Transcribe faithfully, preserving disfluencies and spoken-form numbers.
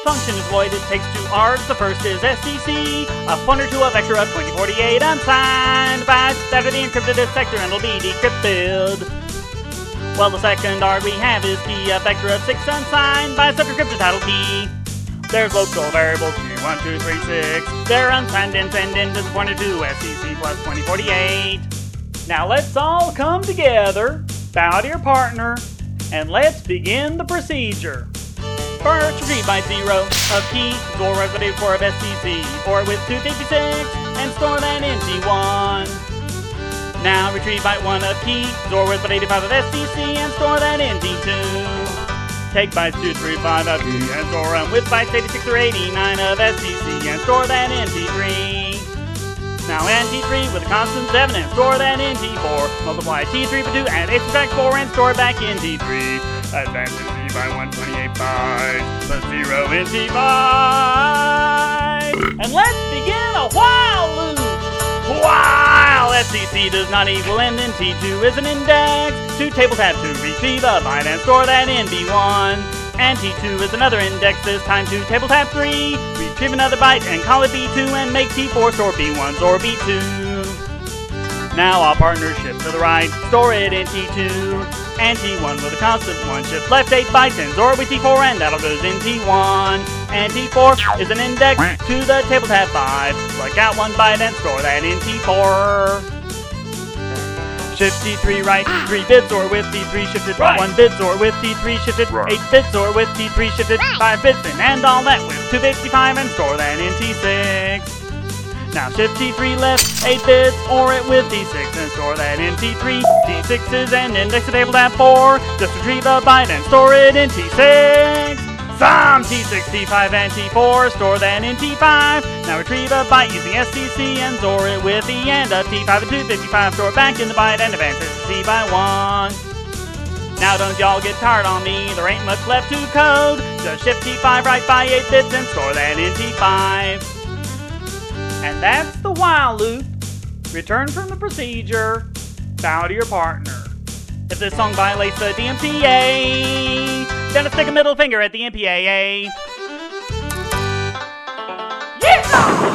function is void, it takes two args. The first is S D C, a pointer to a vector of twenty forty-eight unsigned bytes that are the encrypted sector and will be decrypted. Well, the second arg we have is key, a vector of six unsigned bytes that are encrypted title key. There's local variables Q one, two, three, six. They're unsigned and send into the pointer to S D C plus twenty forty-eight. Now let's all come together, bow to your partner, and let's begin the procedure. First, retrieve byte zero of key, or residue four of S D C, or with two fifty-six, and store that in T one. Now retrieve byte one of key, or with eighty-five of S D C, and store that in T two. Take bytes two, three, five of key, and store them with bytes eighty-six or eighty-nine of S D C, and store that in T three. Now add T three with a constant seven, and store that in T four. Multiply T three by two, add eight subtract four, and store it back in T three. Advance T by one hundred twenty-eight bytes, plus zero in T five. And let's begin a while loop. While S D C does not equal end in T two is an index. To table tab to retrieve a byte and store that in B one. And T two is another index, this time to table tab three. Retrieve another byte and call it B two and make T four store B one or B two. Now our partner shift to the right, store it in T two. And T one with a constant one, shift left eight bytes and store it with T four, and that'll goes in T one. And T four is an index to the table tab five. Select out one byte and store that in T four. Shift T three right three bits, or with T three shifted right. one bits, or with T three shifted right. eight bits, or with T three shifted right. five bits, and end all that with two fifty-five and store that in T six. Now shift T three left eight bits, or it with T six, and store that in T three. T six is an index to table tab four. Just retrieve a byte and store it in T six. Some T six, T five, and T four, store that in T five. Now retrieve a byte using S D C and store it with the end of T five and two fifty-five. Store it back in the byte and advance S D C by one. Now don't y'all get tired on me, there ain't much left to code. Just shift T five right by eight bits and store that in T five. And that's the while loop. Return from the procedure, bow to your partner. If this song violates the D M P A, then stick a middle finger at the M P A A. Yeah!